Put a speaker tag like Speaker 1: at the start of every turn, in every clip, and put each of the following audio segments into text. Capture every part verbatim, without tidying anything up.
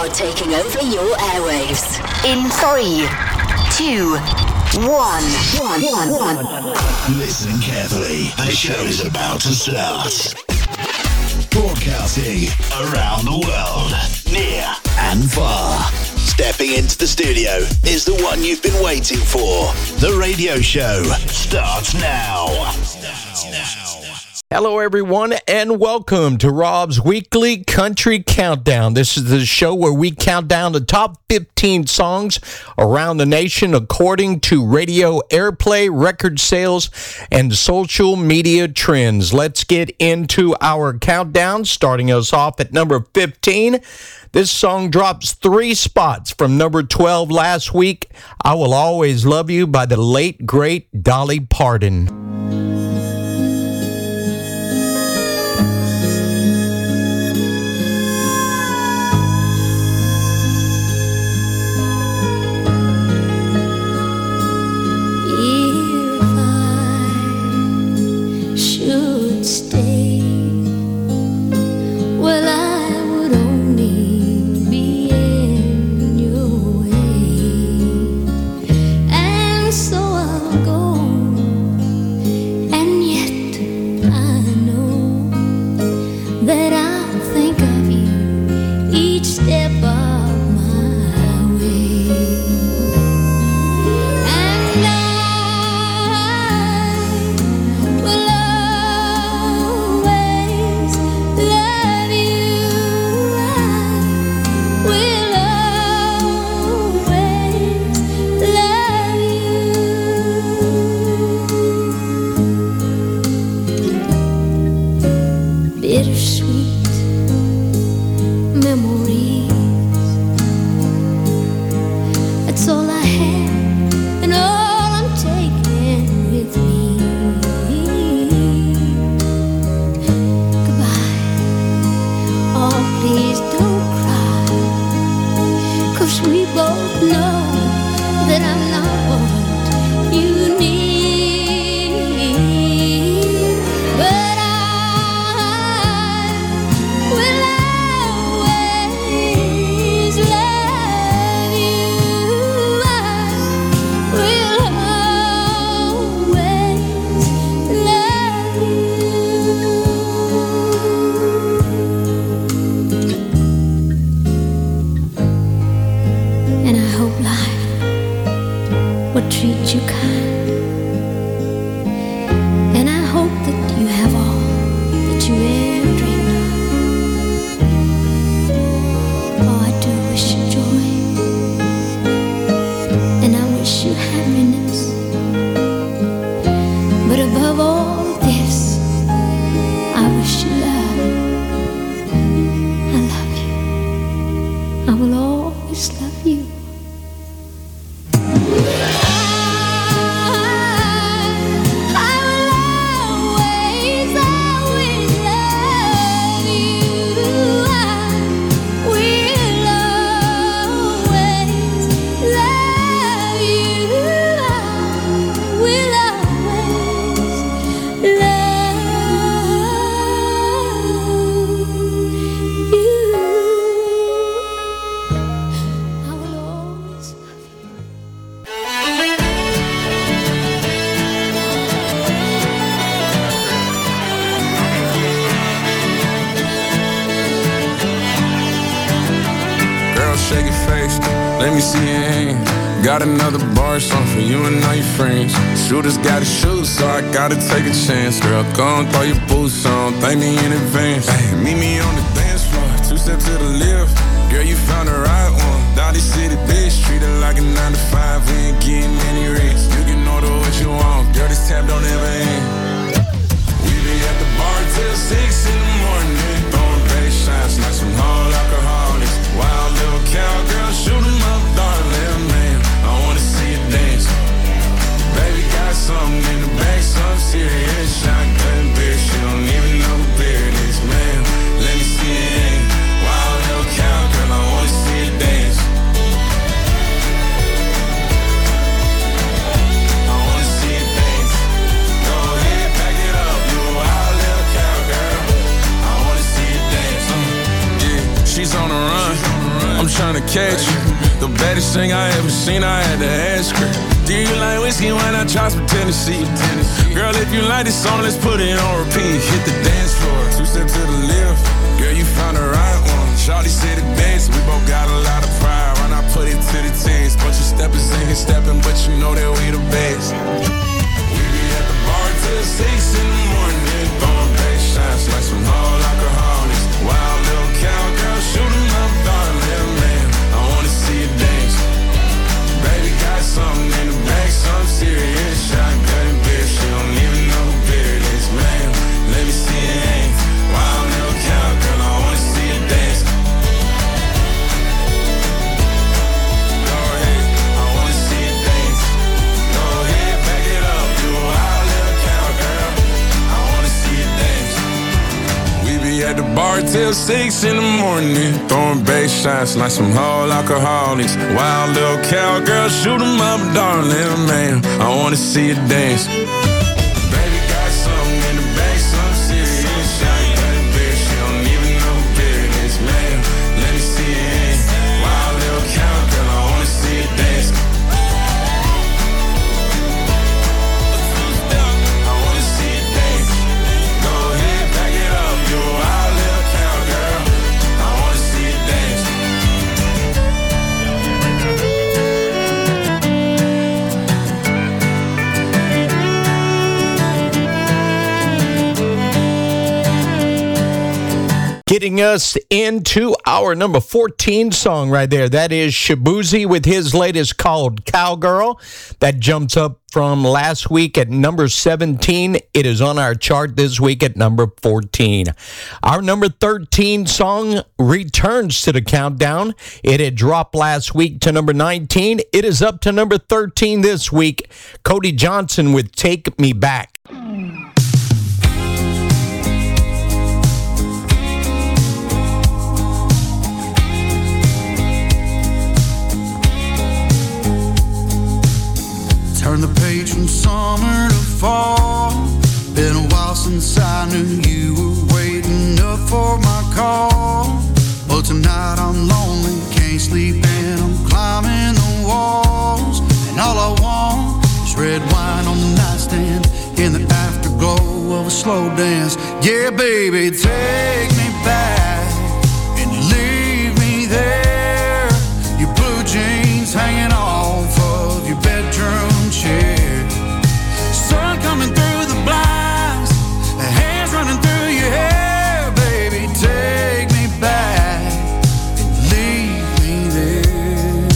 Speaker 1: Now taking over your airwaves. In three, two, one, one, one, one.
Speaker 2: Listen carefully. The show is about to start. Broadcasting around the world, near and far. Stepping into the studio is the one you've been waiting for. The radio show starts now. Starts now.
Speaker 3: Hello, everyone, and welcome to Rob's Weekly Country Countdown. This is the show where we count down the top fifteen songs around the nation according to radio airplay, record sales, and social media trends. Let's get into our countdown, starting us off at number fifteen. This song drops three spots from number twelve last week. I Will Always Love You by the late, great Dolly Parton.
Speaker 4: Got another bar song for you and all your friends. Shooters gotta shoot, so I gotta take a chance. Girl, go and throw your boots on, thank me in advance. Hey, meet me on the dance floor, two steps to the left. Girl, you found the right one. Dolly City, bitch, treat it like a nine to five. We ain't getting any rest. You can order what you want, girl, this tab don't ever end. We be at the bar till six in the morning, throwing bass shots like some whole alcoholics. Wild little cowgirl, shoot 'em up, darling, man. I wanna see you dance. Baby got something in the back, some serious. Shotgun bitch, you don't even know who beer it is, man. Let me see it. Wild little cowgirl, I wanna see you dance. I wanna see you dance. Go ahead, back it up. You a wild little cowgirl. I wanna see run. I'm tryna catch you. The baddest thing I ever seen, I had to ask her. Do you like whiskey? Why not try some Tennessee? Girl, if you like this song, let's put it on repeat. Hit the dance floor, two steps to the left. Girl, you found the right one. Shawty said it best, we both got a lot of pride. Why not put it to the test? Bunch of steppers in here stepping, but you know that we the best. We be at the bar till six in the morning, throwing back shots like some hard alcoholics. Wild little cowgirl, shoot 'em up, darling, little man. I wanna see you dance. Baby got something in the back, something serious. Shotgun beer, she don't even know who beer it is, man. Let me see your hands. Wild little cowgirl, I wanna see you dance. Go ahead, I wanna see you dance. Go ahead, back it up, you a wild little cowgirl. I wanna see you dance. We be at the bar till six in the morning, throwing bass shots like some whole alcoholics. Wild little cowgirl, shoot 'em up, darling, little man. I wanna see you dance. Baby got something in the back, something serious. Shotgun beer, she don't even know who beer it is, man. Let me see your hands. Wild little cowgirl, I wanna see you dance. I wanna see you dance. Go ahead, back it up, you a wild little cowgirl. I wanna see you dance.
Speaker 3: Getting us into our number fourteen song right there. That is Shaboozey with his latest called Cowgirl. That jumps up from last week at number seventeen. It is on our chart this week at number fourteen. Our number thirteen song returns to the countdown. It had dropped last week to number nineteen. It is up to number thirteen this week. Cody Johnson with Take Me Back.
Speaker 5: Turn the page from summer to fall. Been a while since I knew you were waiting up for my call. But tonight I'm lonely, can't sleep and I'm climbing the walls. And all I want is red wine on the nightstand in the afterglow of a slow dance. Yeah, baby, take me back and leave me there. Your blue jeans hanging off of your bedroom chair. Sun coming through the blinds, hands running through your hair. Baby, take me back and leave me there.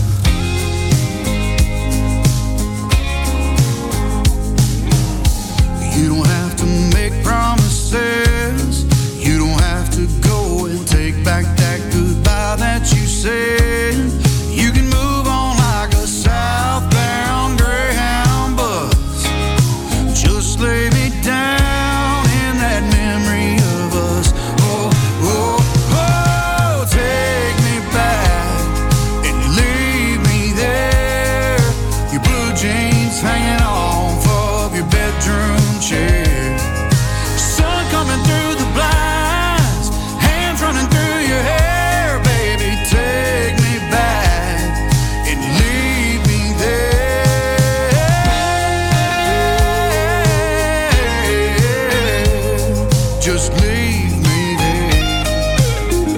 Speaker 5: You don't have to make promises. You don't have to go and take back that goodbye that you said. You can move on like a southbound Greyhound bus. Just lay me down in that memory of us. Oh, oh, oh, take me back and leave me there. Your blue jeans hanging off of your bedroom chair. Sun coming through the blinds, hands running through your hair. Baby, take me back and leave me there. Just leave me there.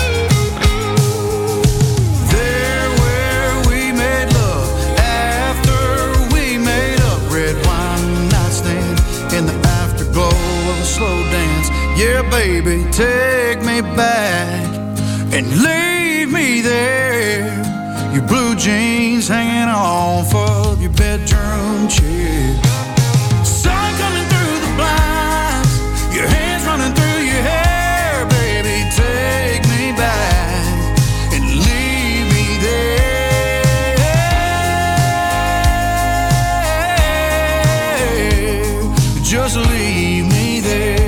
Speaker 5: There where we made love after we made up. Red wine nightstand in the afterglow of a slow dance. Yeah, baby, take me back and leave me there. Your blue jeans hanging off of your bedroom chair. Sun coming through the blinds, your hands running through your hair. Baby, take me back and leave me there. Just leave me there.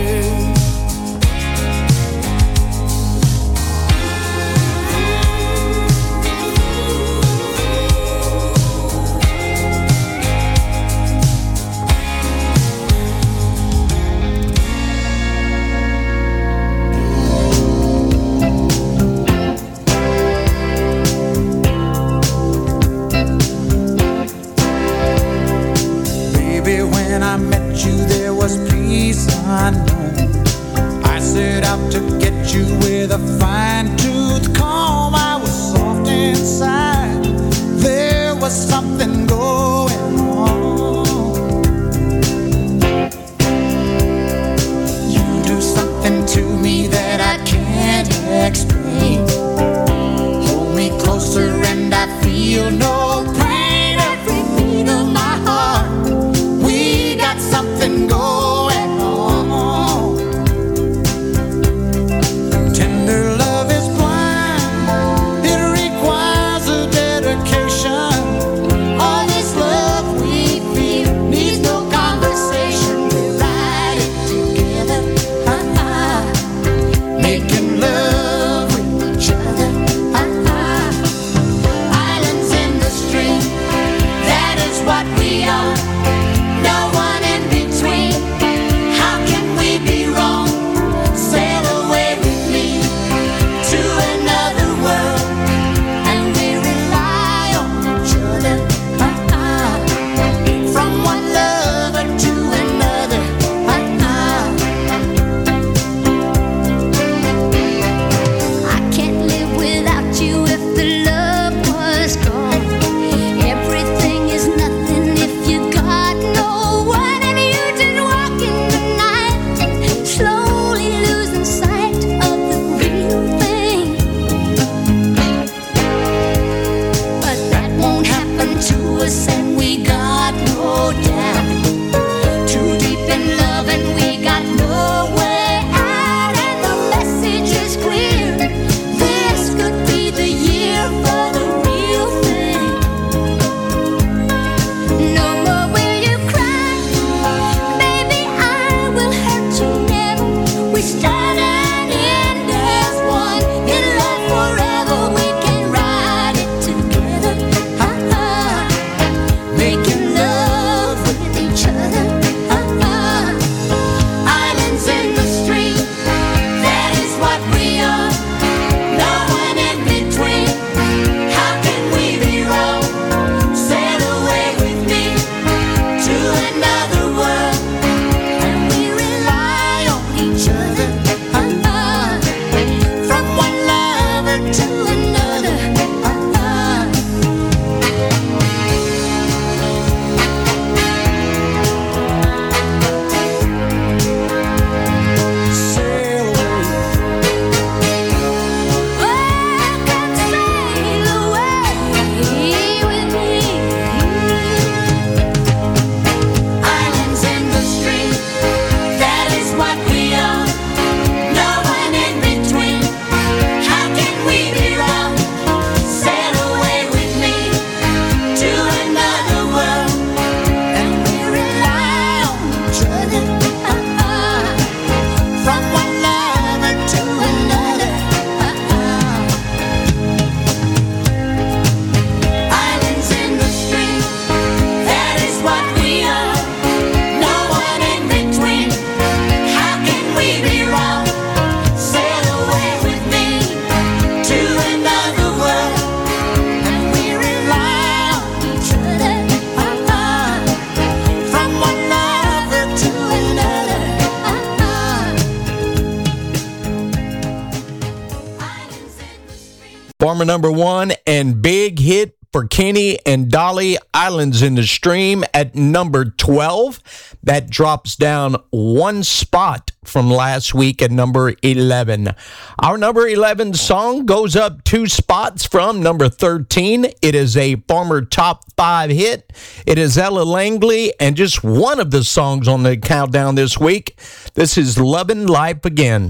Speaker 3: Former number one and big hit for Kenny and Dolly, Islands in the Stream at number twelve. That drops down one spot from last week at number eleven. Our number eleven song goes up two spots from number thirteen. It is a former top five hit. It is Ella Langley and just one of the songs on the countdown this week. This is Lovin' Life Again.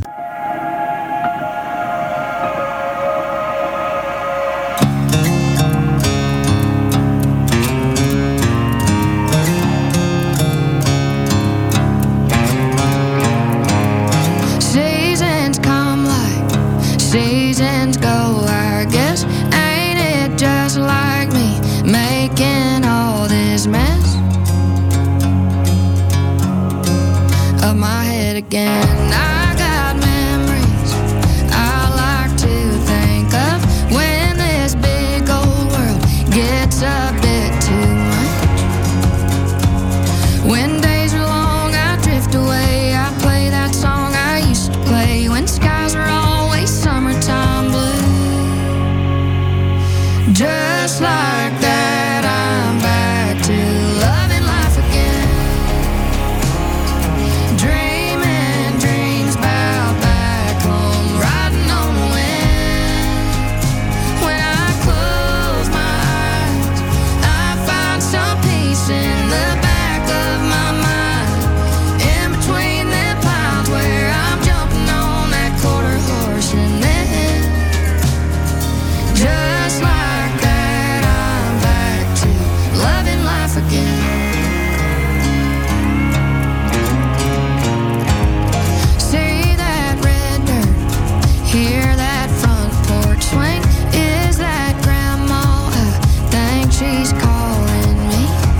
Speaker 6: Seasons go, I guess. Ain't it just like me making all this mess of my head again? I got memories I like to think of when this big old world gets a bit too much. When days are long, I drift away. I play that song I used to play when skies were always summertime blue. Just like that, I'm back to loving life again. Dreaming dreams about back home, riding on the wind. When I close my eyes, I find some peace in the back of my mind. In between the clouds where I'm jumping on that quarter horse and then just like that, I'm back to loving life again. See that red dirt, hear that front porch swing. Is that grandma? I think she's calling me.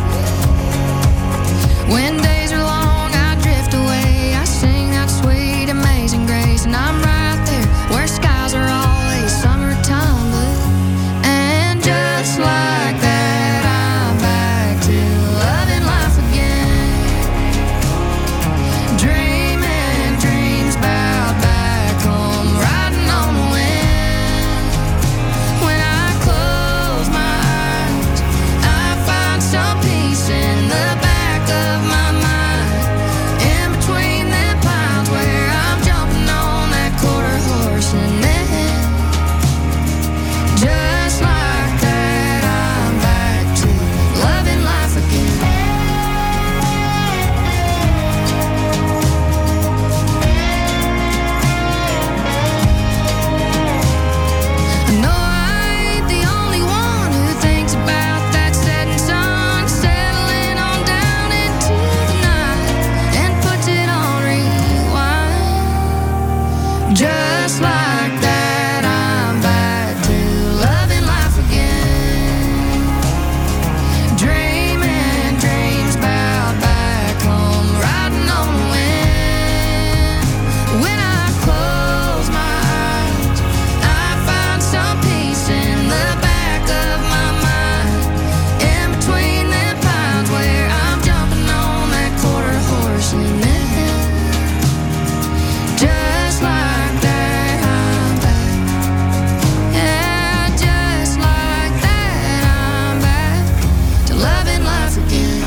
Speaker 6: When days are long, I drift away. I sing that sweet, amazing grace, and I'm right there where skies are always summertime blue. And just like that, I'm back to loving life again. Dreaming dreams about back home, riding on the wind. When I close my eyes, I find some peace in the back of my mind. In between the clouds where I'm jumping on that quarter horse and then just like that, I'm back to loving life again. I know I ain't the only one who thinks about that setting sun, settling on down into the night and puts it on rewind. Just like that, I'm back to loving life again. Dreaming dreams about back home, riding on the wind. When I close my eyes, I find some peace in the back of my mind. In between the clouds where I'm jumping on that quarter horse and then just like that, I'm back. Yeah, just like that, I'm back to loving life again.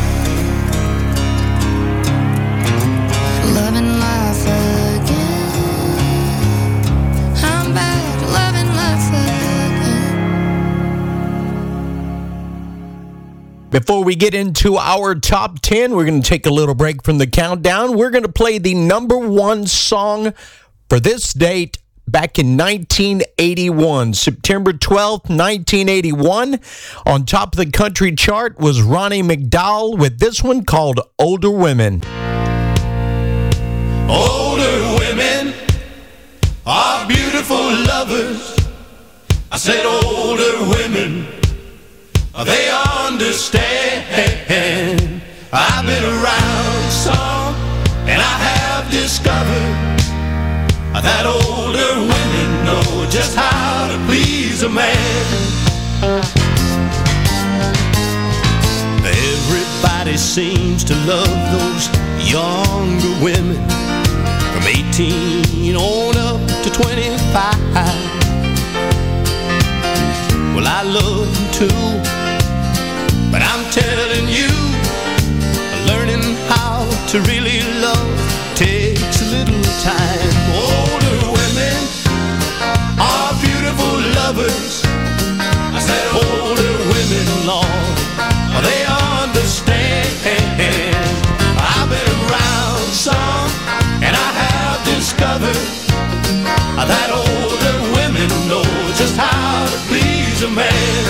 Speaker 6: Loving life again. I'm back to loving life again.
Speaker 3: Before we get into our top ten, we're going to take a little break from the countdown. We're going to play the number one song for this date back in nineteen eighty-one. September twelfth, nineteen eighty-one. On top of the country chart was Ronnie McDowell with this one called Older Women.
Speaker 7: Older women are beautiful lovers. I said older women, they understand. I've been around some, and I have discovered that older women know just how to please a man. Everybody seems to love those younger women from eighteen on up to twenty-five. I love them too. But I'm telling you, learning how to really love takes a little time. Older women are beautiful lovers. I said older women, Lord, they understand. I've been around some, and I have discovered that older women know just how to please a man.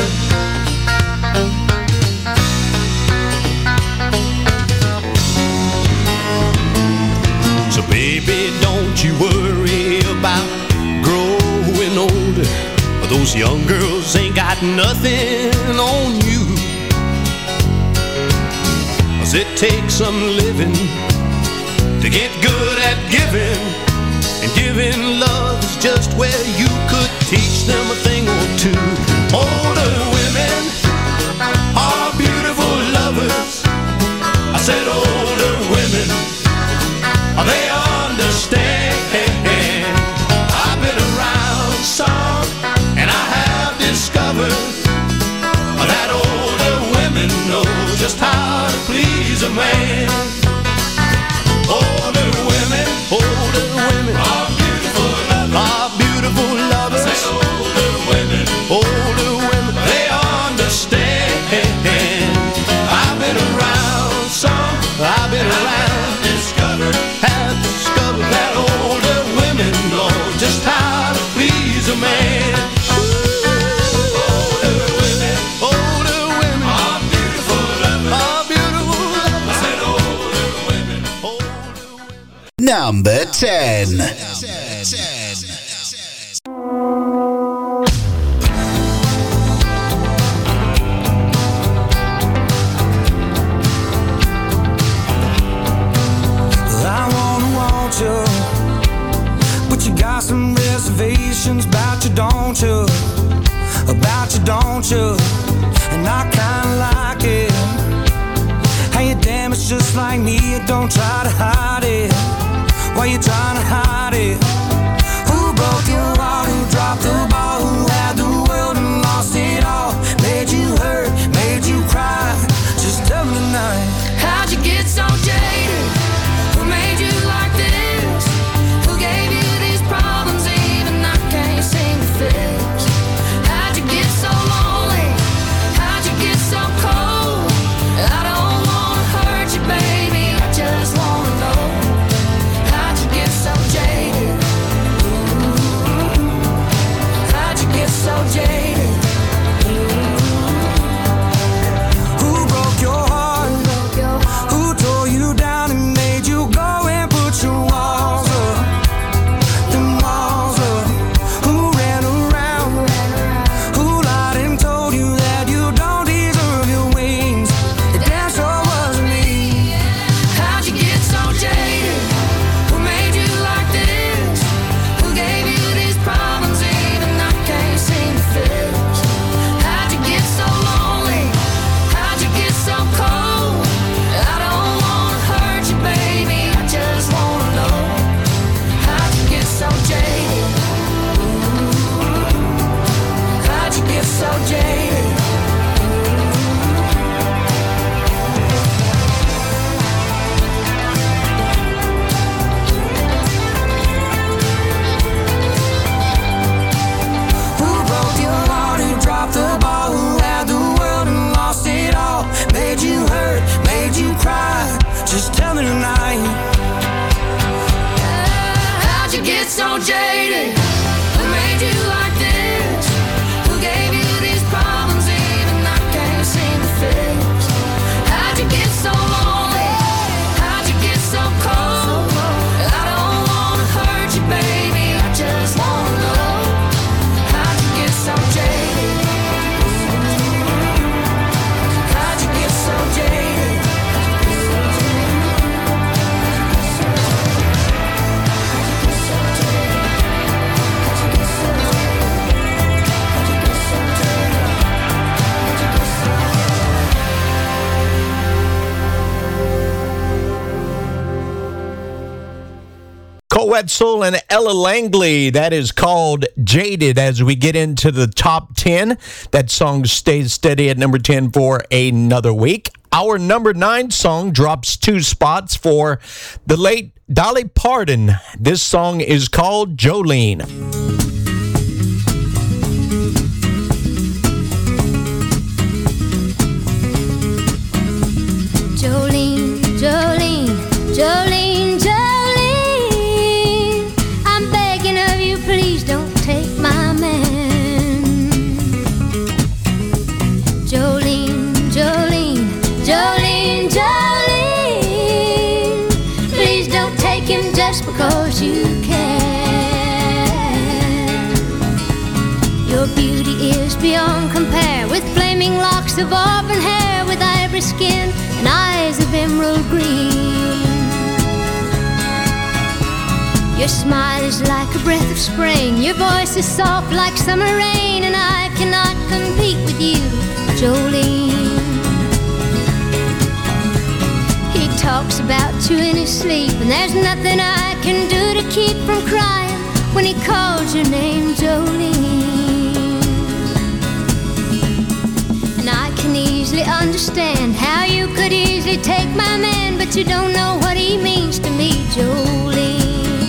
Speaker 7: So baby, don't you worry about growing older. Those young girls ain't got nothing on you. 'Cause it takes some living to get good at giving. And giving love is just where you could teach them a thing or two. Older women are beautiful lovers. I said older women, they understand. I've been around some, and I have discovered that older women know just how to please a man. Older women, older women are beautiful lovers. Are beautiful lovers. I say older women, older women, they understand. I've been around some, I've been around, discovered, have discovered that older women know just how to please a man. Older women, older women are beautiful lovers. Are beautiful lovers. I said older women, older women.
Speaker 2: Number ten.
Speaker 8: But you got some reservations about you, don't you? About you, don't you? And I kinda like it. How you damn, it's just like me. You don't try to hide it. Why you trying to hide it? Who broke your heart? Who dropped the ball? Who had the world and lost it all? Made you hurt, made you cry. Just tell me tonight.
Speaker 6: How'd you get so jaded? Who made you like this? Who gave you these problems even I can't seem to fix? How'd you get so lonely? How'd you get so cold? I don't wanna hurt you, baby, I just wanna know. How'd you get so jaded? Ooh, how'd
Speaker 3: Wetzel and Ella Langley. That is called Jaded as we get into the top ten. That song stays steady at number ten for another week. Our number nine song drops two spots for the late Dolly Parton. This song is called Jolene.
Speaker 6: Jolene, Jolene, Jolene, Jolene, I'm begging of you, please don't take my man. Jolene, Jolene, Jolene, Jolene, please don't take him just because you can. Your beauty is beyond compare, with flaming locks of auburn hair, with ivory skin and eyes of emerald green. Your smile is like a breath of spring, your voice is soft like summer rain, and I cannot compete with you, Jolene. He talks about you in his sleep, and there's nothing I can do to keep from crying when he calls your name, Jolene. And I can easily understand how you could easily take my man, but you don't know what he means to me, Jolene.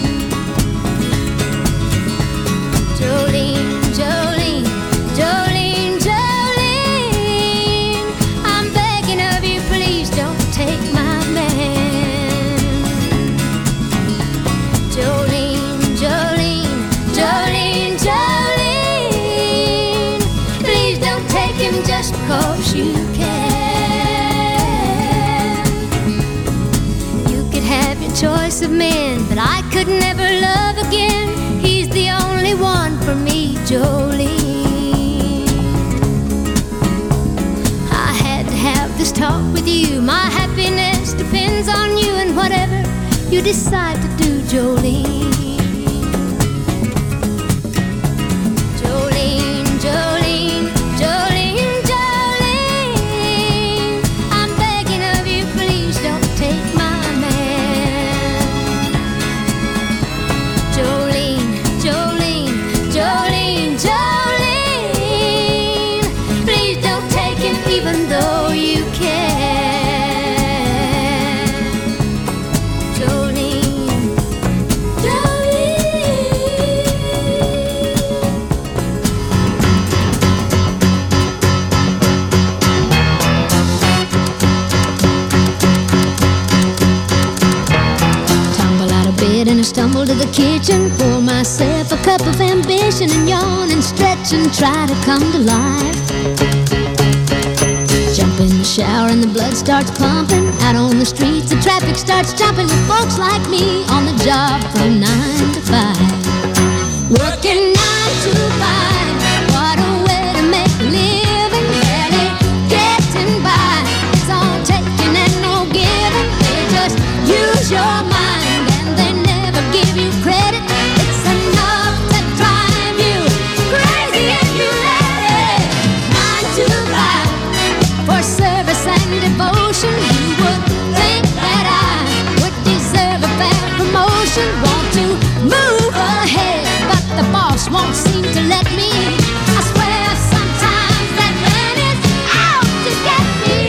Speaker 6: Jolene, Jolene, Jolene, Jolene, I'm begging of you, please don't take my man. Jolene, Jolene, Jolene, Jolene, please don't take him just because you can. You could have your choice of men, but I could never love again. He's the only one for me, Jolene. I had to have this talk with you. My happiness depends on you, and whatever you decide to do, Jolene. Jolene, Jolene, Jolene, Jolene, I'm begging of you, please don't take my man. Jolene, Jolene, Jolene, Jolene, please don't take him even though you can. Jolene, Jolene. Tumble out of bed and I stumble to the kitchen, pour myself a cup of ambition, and yawn and stretch and try to come to life. Jump in the shower and the blood starts pumping. Out on the streets the traffic starts jumping, with folks like me on the job from nine to five. Working nine to five, what a way to make a living. Barely getting by, it's all taking and no giving. They just use your mind and they never give you credit. It's enough to drive you crazy if you let it. Nine to five, for service and devotion, you would think that I would deserve a fair promotion. Want to move ahead, but the boss won't seem to let me. I swear sometimes that man is out to get me.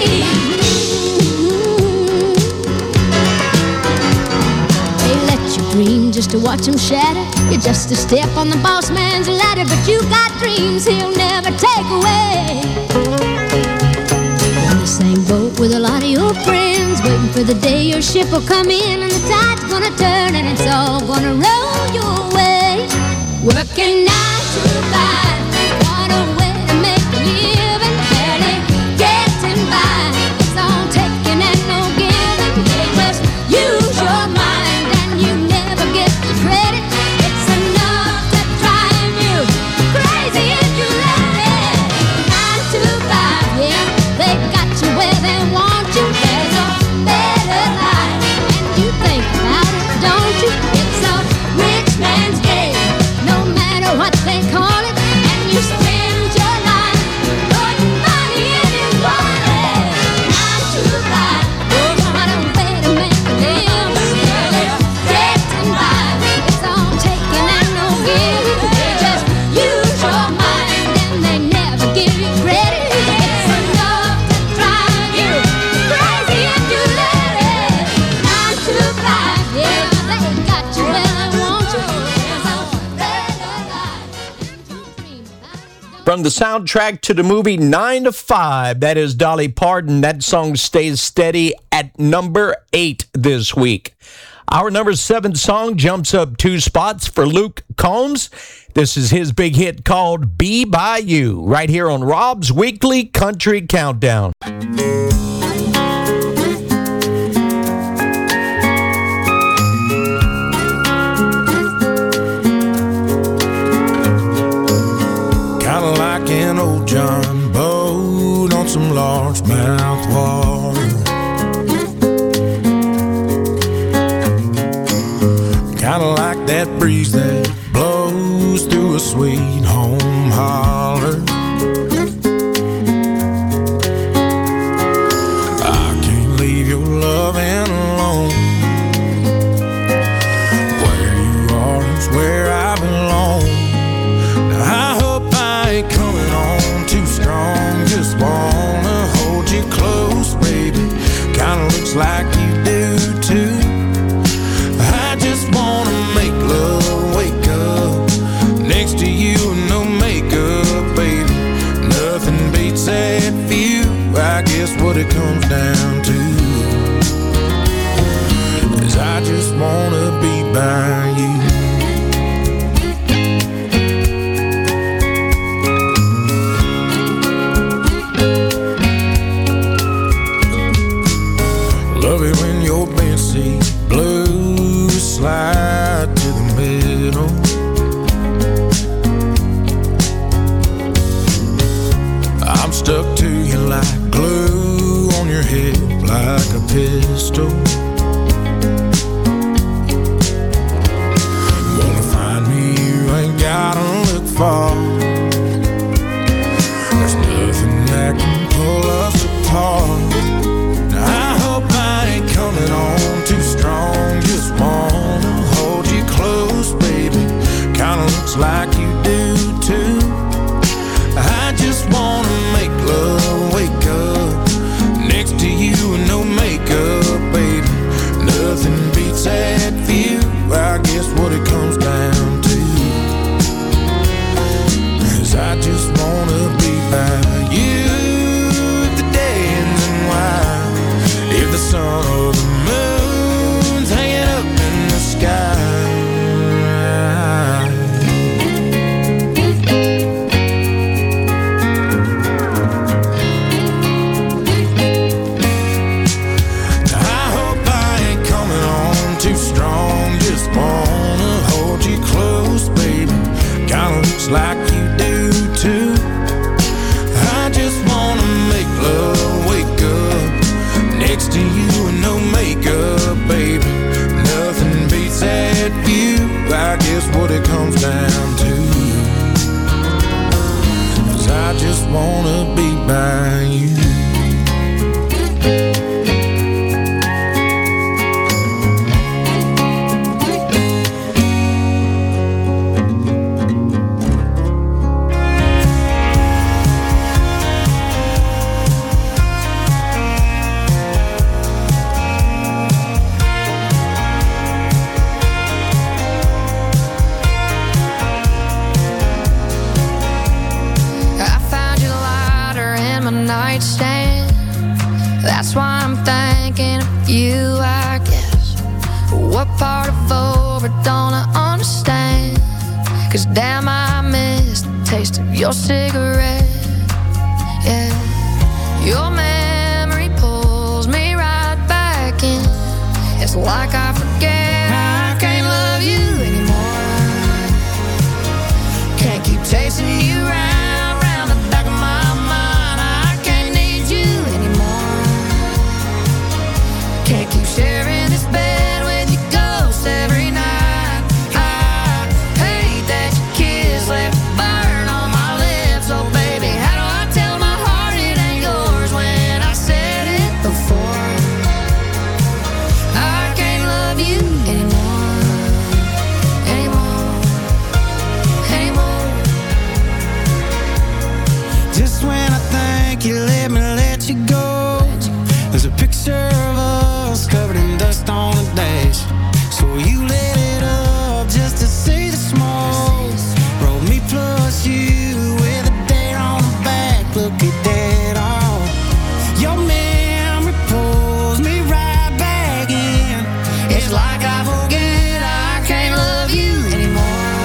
Speaker 6: They let you dream just to watch him shatter. You're just a step on the boss man's ladder, but you got dreams he'll never take away. In the same boat with a lot of your friends, waiting for the day your ship will come in, and the tide's gonna turn and it's all gonna roll your way. Working nine to five, what a way to make a living. Barely getting by, it's all taking and no giving. They just use your mind and you never get the credit. It's enough to drive you crazy if you let it. Nine to five, yeah, they got you where they want you. There's a better life, and you think about it, don't you? It's a rich man's game, no matter what they call it. And
Speaker 3: From the soundtrack to the movie Nine to Five, that is Dolly Parton. That song stays steady at number eight this week. Our number seven song jumps up two spots for Luke Combs. This is his big hit called Be By You, right here on Rob's Weekly Country Countdown.
Speaker 8: Kinda like an old John boat on some largemouth water. Kinda like that breeze that blows through a sweet home holler. I can't leave your loving alone. Where you are is where I belong. Now I hope I ain't coming on too strong. Just wanna hold you close, baby. Kinda looks like you do too. I just wanna make love, wake up next to you and no makeup, baby. Nothing beats that view. I guess what it comes down to is I just wanna be by you. Love it when your bench seat blues slide to the middle. I'm stuck to you like glue on your hip, like a pistol. Wanna find me, you ain't gotta look far. There's nothing that can pull us apart. Now I hope I ain't coming on too strong. Just wanna hold you close, baby. Kinda looks like you do too. I just wanna make love, wake up next to you and no makeup, baby. Nothing beats that view. I guess what it comes down to is I just wanna be by you. If the day ends in white, if the sun or the moon's hanging up in the sky, like you do too. I just wanna make love, wake up next to you and no makeup, baby. Nothing beats that view. I guess what it comes down to is I just wanna be by you.
Speaker 6: That's why I'm thinking of you, I guess. What part of over don't I understand? Cause damn, I miss the taste of your cigarette. Yeah, your memory pulls me right back in. It's like I forget I can't love you anymore. Can't keep chasing you round, round the back of my mind. I can't need you anymore. Can't keep sharing this bed with your ghost every night. I hate that your kiss left a burn on my lips. Oh baby, how do I tell my heart it ain't yours when I said it before? I can't love you anymore, anymore, anymore.
Speaker 8: Just when I think you let me let you go, there's a picture of us covered in dust on the dash. So you lit it up just to see the smoke. Roll me plus you with a took it dead on. Your memory pulls me right back in. It's like I forget I can't love you anymore.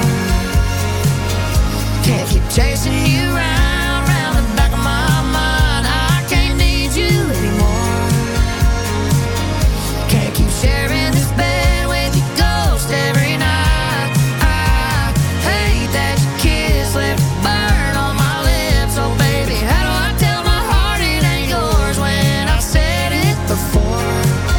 Speaker 8: Can't keep chasing you round, round the back of my mind. I can't need you anymore. Can't keep sharing this bed with your ghost every night. I hate that your kiss left a burn on my lips. Oh baby, how do I tell my heart it ain't yours when I've said it before?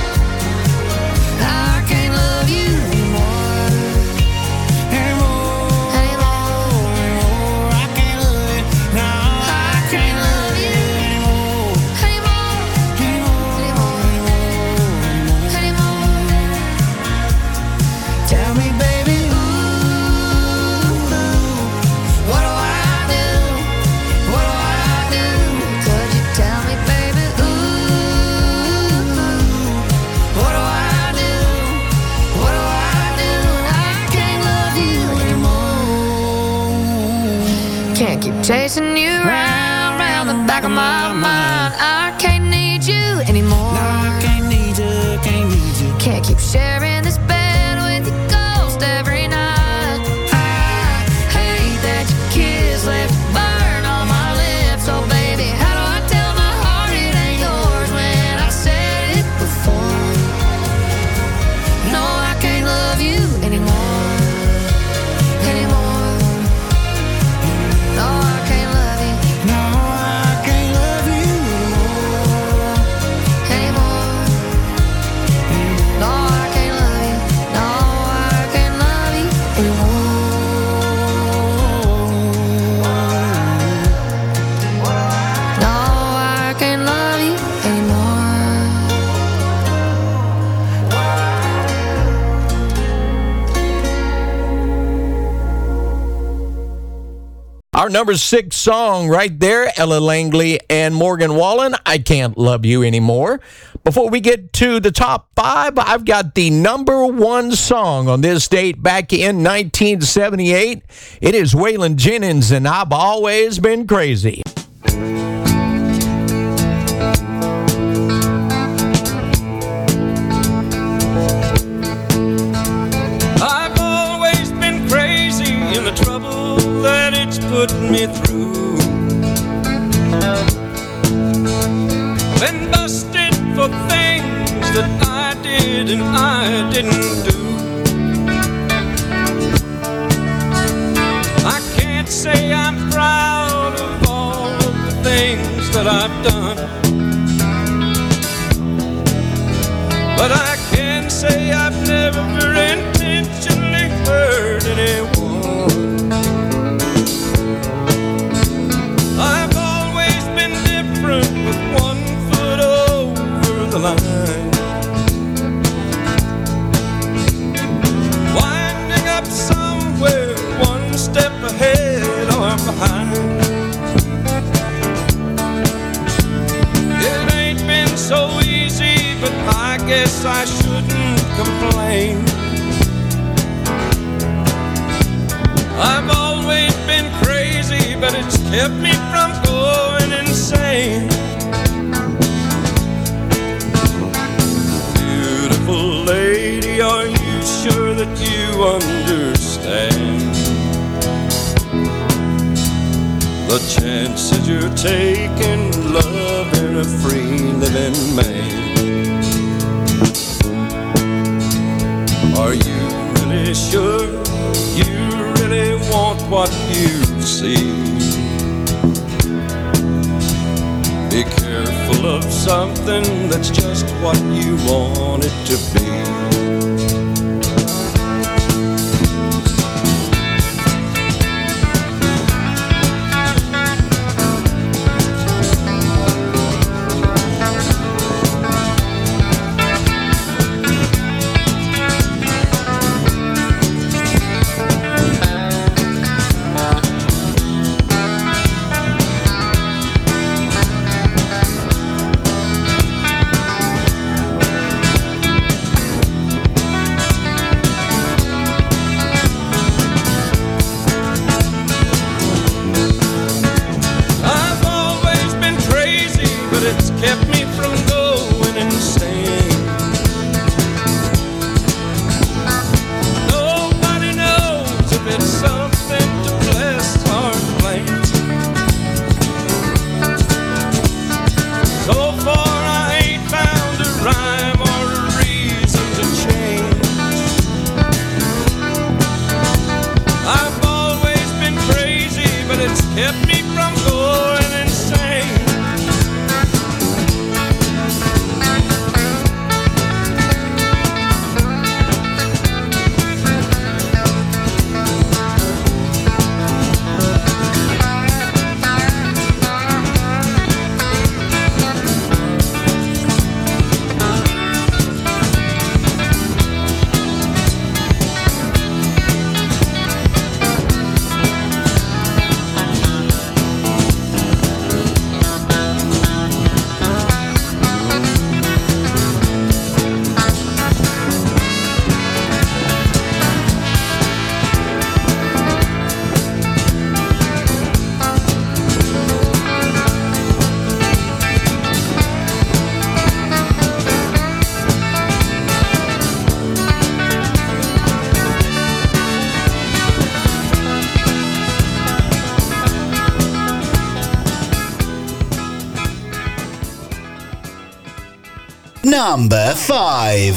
Speaker 8: I can't love you anymore. Anymore, anymore, anymore. I can't love you. No, I can't love you anymore. Anymore, anymore, anymore, anymore. Tell me, baby, ooh, what do I do? What do I do? Could you tell me, baby, ooh, what do I do? What do I do? I can't love you anymore. Can't keep chasing you round, round the back of my mind. I can't need you anymore. No, I can't need you, can't need you. Can't keep sharing this bed with your ghost every night. I hate that your kiss left a burn on my lips. Oh baby, how do I tell my heart it ain't yours when I said it before? No, I can't love you anymore. Anymore. No, I can't love you. No, I can't love you anymore. Anymore. No, I can't love you. No, I can't love you anymore. No, I can't love you anymore.
Speaker 3: Our number six song right there, Ella Langley and Morgan Wallen, I Can't Love You Anymore. Before we get to the top five, I've got the number one song on this date back in nineteen seventy-eight. It is Waylon Jennings and I've Always Been Crazy.
Speaker 9: I've always been crazy in the trouble that it's put me through. Been busted for things that I did and I didn't do. I can't say I'm proud of all of the things that I've done, but I can say I've never intentionally hurt anyone. I've always been different with one foot over the line, winding up somewhere one step ahead or behind. It ain't been so easy, but I guess I shouldn't complain. I've always been crazy, but it's kept me from going insane. Beautiful lady, are you sure that you understand the chances you're taking, loving a free living man? Are you really sure you really want what you see? Be careful of something that's just what you want it to be.
Speaker 2: Number five.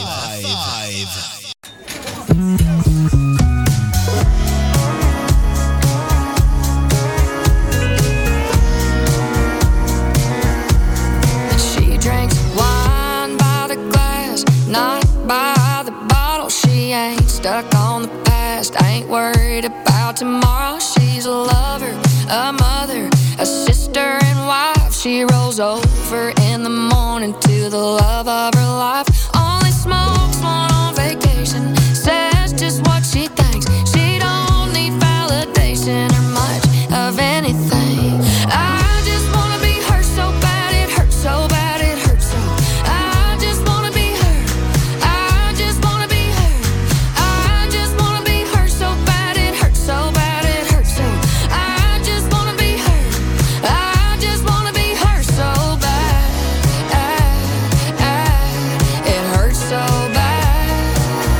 Speaker 6: She drinks wine by the glass, not by the bottle. She ain't stuck on the past, ain't worried about tomorrow. She's a lover, a mother, a sister and wife. She rolls over in the morning to the love of her life. Only smokes one on vacation, says just what she thinks. She don't need validation or much of anything. I just wanna be her so bad, it hurts so bad, it hurts so. I just wanna be her, I just wanna be her. I just wanna be her so bad, it hurts so bad, it hurts so. I just wanna be her, I just wanna be her so bad. It hurts so bad.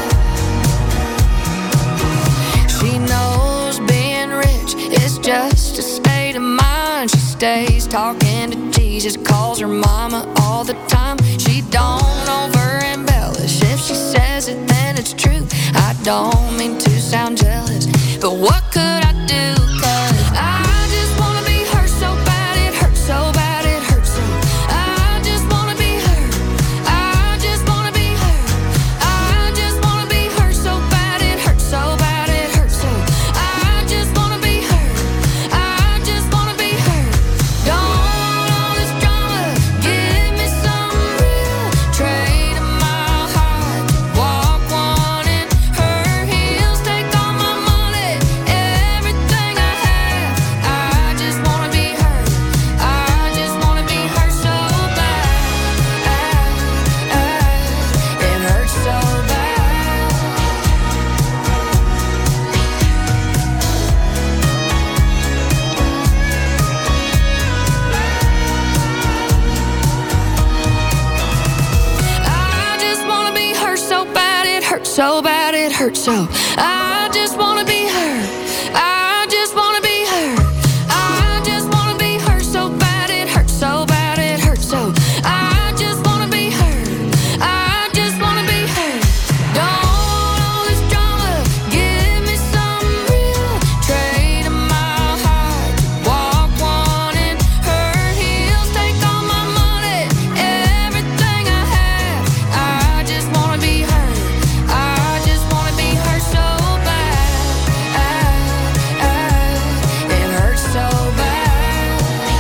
Speaker 6: She knows being rich is just a state of mind. She stays talking to Jesus, calls her mama all the time. She don't over embellish. If she says it, then it's true. I don't mean to sound jealous, but what could I do? 'Cause I just wanna be her so bad, it hurts so bad, it hurts so. I just wanna be her, I just wanna be her. I just wanna be her so bad, it hurts so bad, it hurts so. I just wanna be her, I just wanna be her. Don't want all this drama, give me some real. Trade a mile high, walk one in her heels. Take all my money, everything I have. I just wanna be her, I just wanna be her so bad. It hurts so bad. I just wanna be her so bad, it hurts so bad, it hurts so. I just wanna be her, I just wanna be her. I just wanna be her so bad, it hurts so bad, it hurts so. I just wanna be her, I just wanna be her. Don't want all this drama, give me some real. Trade a mile high, walk one in her heels. Take all my money, everything I have. I just wanna be her, I just wanna be her so bad. It hurts so bad.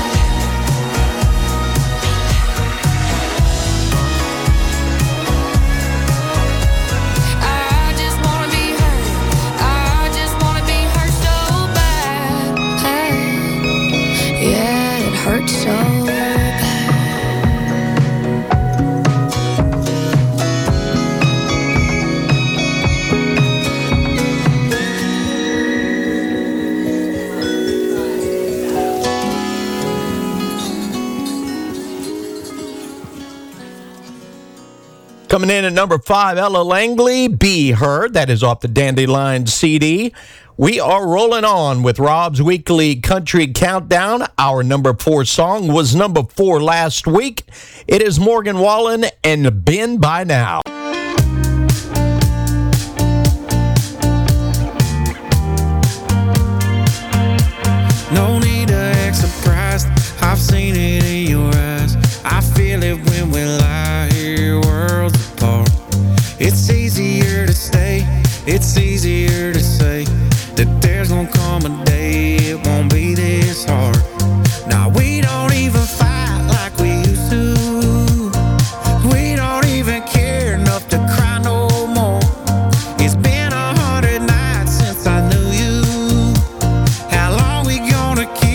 Speaker 6: I just wanna be her, I just wanna be her so bad. Yeah, it hurts so bad.
Speaker 3: Coming in at number five, Ella Langley, Be Her. That is off the Dandelion C D. We are rolling on with Rob's Weekly Country Countdown. Our number four song was number four last week. It is Morgan Wallen and Been By Now.
Speaker 8: No need to act surprised, I've seen it in your eyes. I feel it when we lie here worlds apart. It's easier to stay, it's easier to say that there's gonna come a day it won't be this hard. Now we don't even fight like we used to. We don't even care enough to cry no more. It's been a hundred nights since I knew you. How long we gonna keep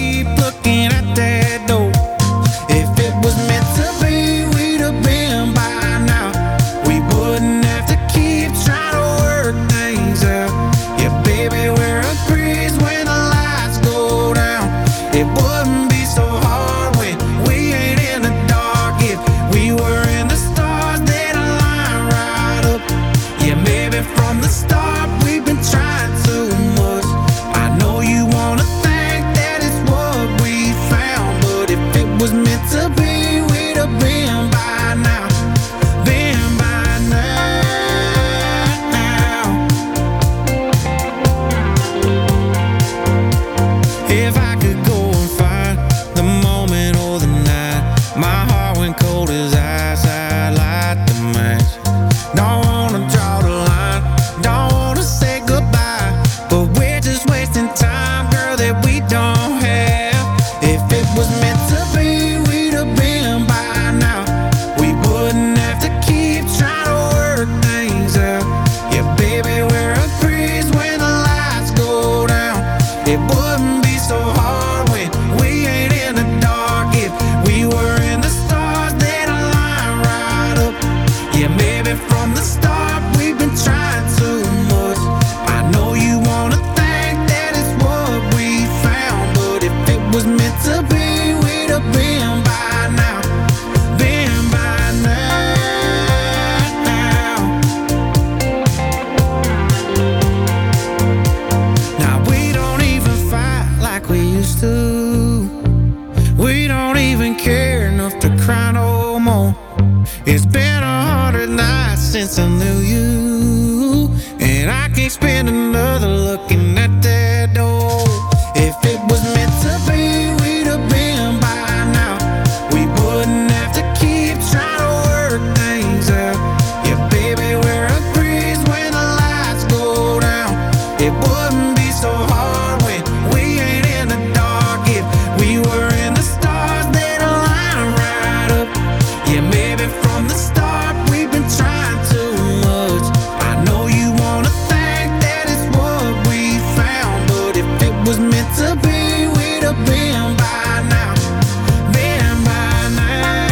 Speaker 10: We don't even care enough to cry no more. It's been a hundred nights since I knew you, and I can't spend another looking at that door. If it was meant to be, we'd have been by now. We wouldn't have to keep trying to work things out. Yeah, baby, we're a breeze when the lights go down. It wouldn't be so hard when we ain't in the dark. If we were in the stars, they'd line right up. Yeah, maybe from the start we've been trying too much. I know you wanna think that it's what we found, but if it was meant to be, we'd have been by now. Been by now.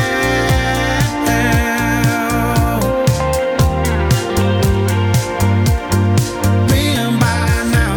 Speaker 10: Been by now.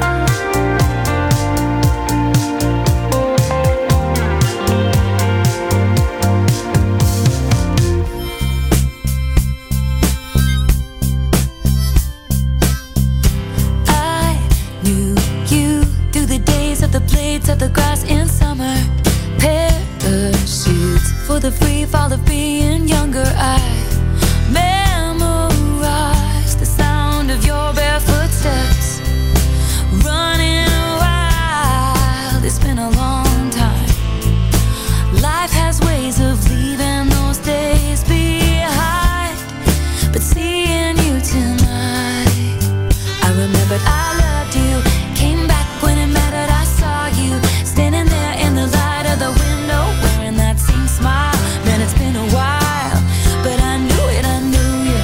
Speaker 6: I knew you through the days of the blades of the grass in summer. Parachutes for the free fall of being younger. I memorized the sound of your bare footsteps. Running wild, it's been a long time. Life has ways of leaving those days behind, but seeing you tonight, I remembered I loved you. Came back when it mattered, I saw you standing there in the light of the window, wearing that same smile. Man, it's been a while, but I knew it, I knew you.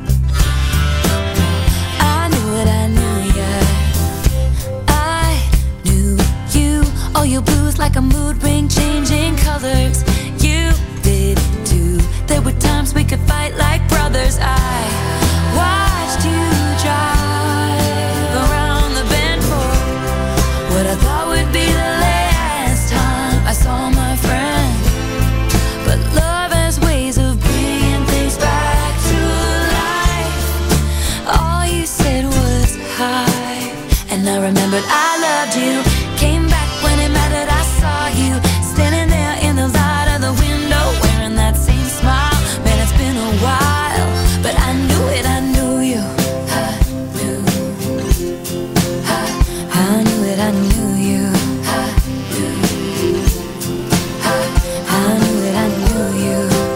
Speaker 6: I knew it, I knew you. I knew you. Oh, your blues like a mood ring, changing colors. You did too. There were times we could fight like brothers. I watched you drive around the bend for what I thought would be the last time I saw my friend. But love has ways of bringing things back to life. All you said was hi, and I remembered I loved you. Came back when it mattered, I saw you standing there in the light of the window, wearing that same smile. Man, it's been a while, but I knew it, I knew you. I knew, I, I knew it, I knew you. I knew, I, I knew it, I knew you.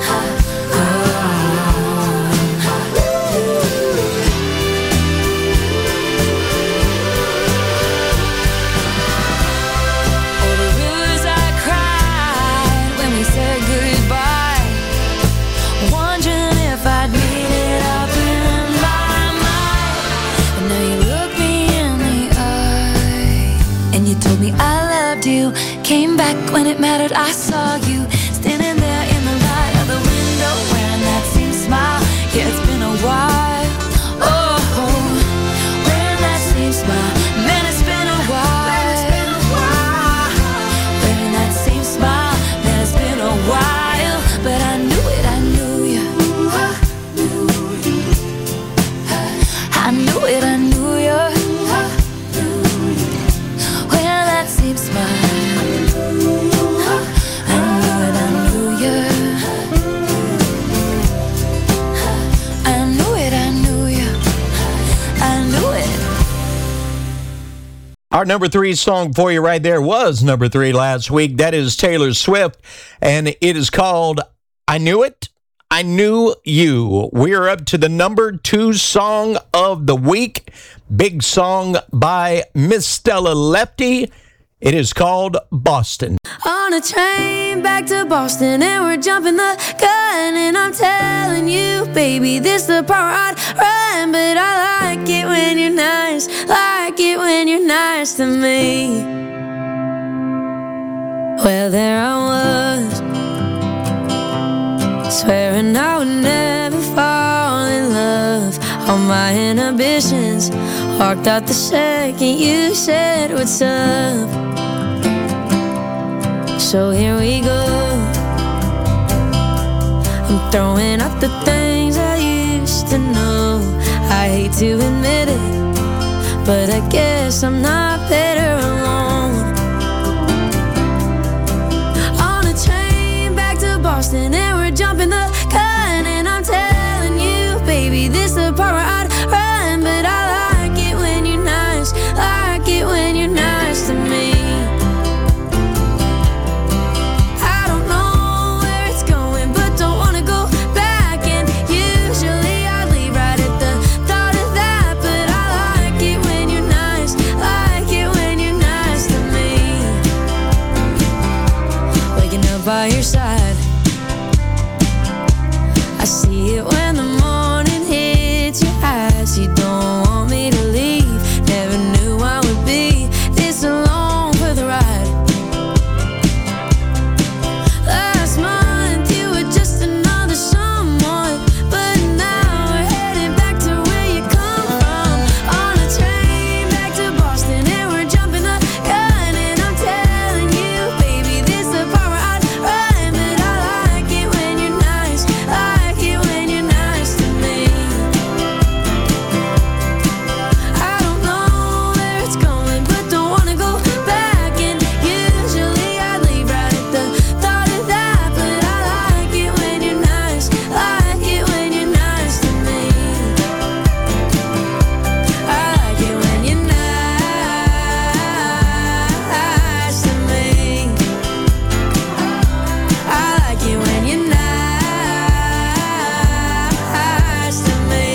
Speaker 6: All the rivers I cried when we said goodbye, wondering if I'd made it up in my mind. But now you look me in the eye, and you told me I loved you. Came back when it mattered, I saw you standing there in the light of the window, wearing that same smile. Yeah, it's been a while. Oh, wearing that same smile. Man, it's been a while. Wearing that same smile. Man, it's been a while, but I knew it, I knew you. I knew it, I knew you. Wear that same smile. I knew it, I knew you. I knew it, I knew you. I knew it.
Speaker 3: Our number three song for you right there was number three last week. That is Taylor Swift, and it is called I Knew It, I Knew You. We're up to the number two song of the week. Big song by Miss Stella Lefty. It is called Boston.
Speaker 6: On a train back to Boston, and we're jumping the gun, and I'm telling you, baby, this the part I'd run. But I like it when you're nice, like it when you're nice to me. Well, there I was, swearing I would never fall in love. All my inhibitions walked out the second you said what's up. So here we go. I'm throwing out the things I used to know. I hate to admit it, but I guess I'm not better alone. On a train Boston and we're jumping the gun. And I'm telling you, baby, this the part where I'd run. But I like it when you're nice, like it when you're nice to me. I don't know where it's going, but don't wanna go back. And usually I leave right at the thought of that. But I like it when you're nice, like it when you're nice to me. Waking up by your side, I see it when the morning hits your eyes. You don't want me to leave. Never knew I would be this alone for the ride. Last month you were just another someone, but now we're headed back to where you come from. On a train back to Boston and we're jumping the gun. And I'm telling you, baby, this the part where I'd run. But I like it when you're nice, like it when you're nice to me. I don't know where it's going, but don't wanna go back. And usually I leave right at the thought of that. But I like it when you're nice, like it when you're nice to me. I like it when you're nice to me. I like it when you're nice to me.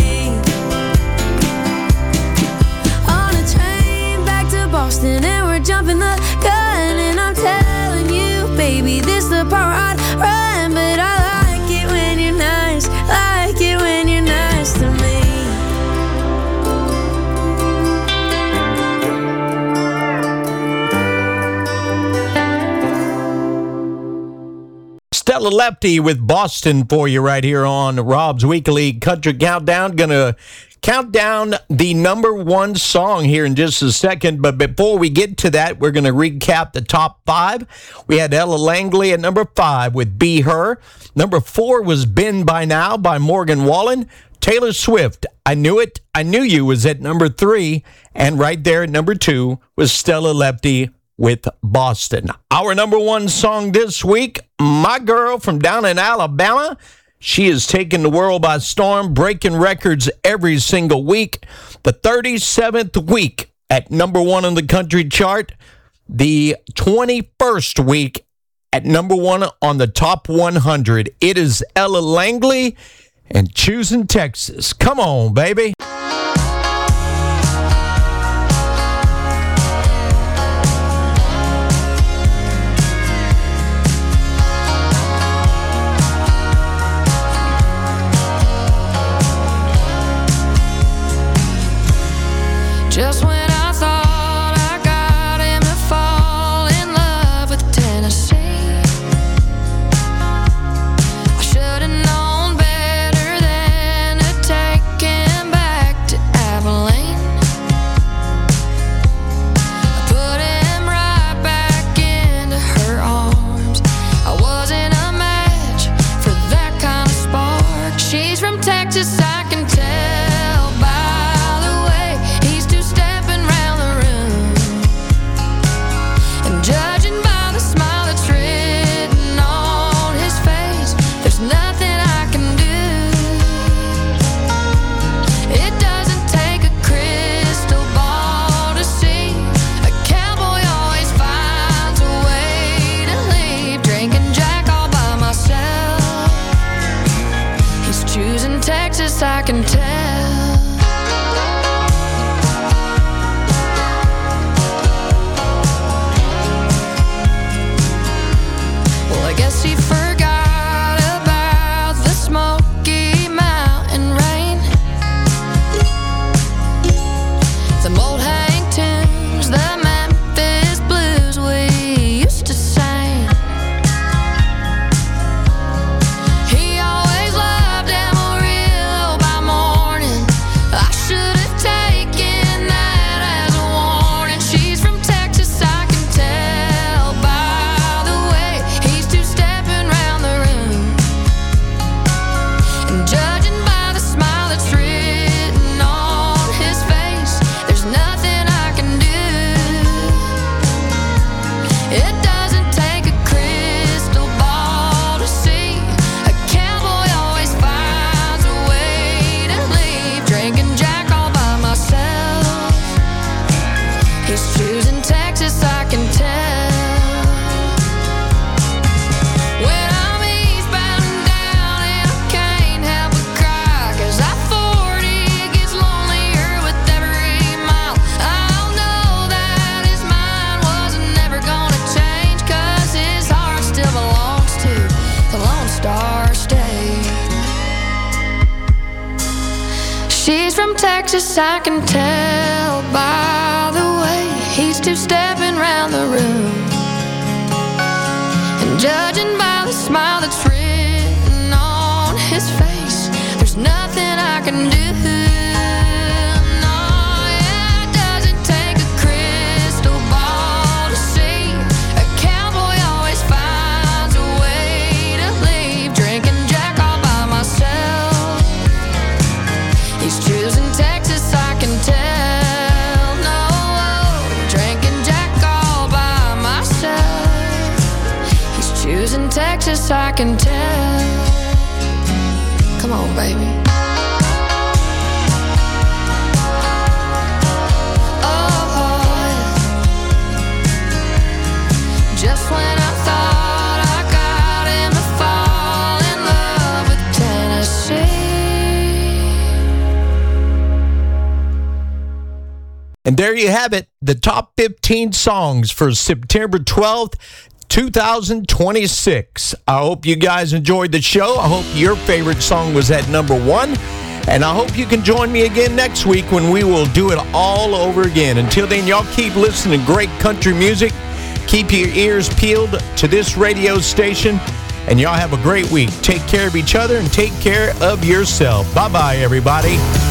Speaker 6: On a train back to Boston and we're jumping the gun. And I'm telling you, baby, this the part where I'd run. But I like it when you're nice, like it when you're nice to me.
Speaker 3: Stella Lefty with Boston for you right here on Rob's Weekly Country Countdown. Gonna count down the number one song here in just a second, but before we get to that, we're gonna recap the top five. We had Ella Langley at number five with Be Her. Number four was Been By Now by Morgan Wallen. Taylor Swift, I Knew It, I Knew You was at number three, and right there at number two was Stella Lefty with Boston. Our number one song this week, My Girl from down in Alabama. She is taking the world by storm, breaking records every single week. The thirty-seventh week at number one on the country chart. The twenty-first week at number one on the top one hundred. It is Ella Langley and Choosing Texas. Come on, baby.
Speaker 6: Just when I thought I got him to fall in love with Tennessee, I should have known better than to take him back to Abilene. I put him right back into her arms. I wasn't a match for that kind of spark. She's from Texas, I can tell by the way he's two-stepping round the room. And judging by the smile that's written on his face, there's nothing I can do. It doesn't take a crystal ball to see a cowboy always finds a way to leave. Drinking Jack all by myself. He's choosing Texas, I can tell. Well, I guess he forgot about the Smoky Mountain rain. The old hang tunes, the Memphis blues we used to sing. He always loved Amarillo by morning. from Texas, I can tell by the way he's two-stepping round the room. And judging by the smile that's written on his face, there's nothing I can do. Texas, I can tell. Come on, baby. Oh, just when I thought I got him to fall in love with Tennessee.
Speaker 3: And there you have it, the top fifteen songs for September twelfth, two thousand twenty-six. I hope you guys enjoyed the show. I hope your favorite song was at number one. And I hope you can join me again next week when we will do it all over again. Until then, y'all keep listening to great country music. Keep your ears peeled to this radio station. And y'all have a great week. Take care of each other and take care of yourself. Bye-bye, everybody.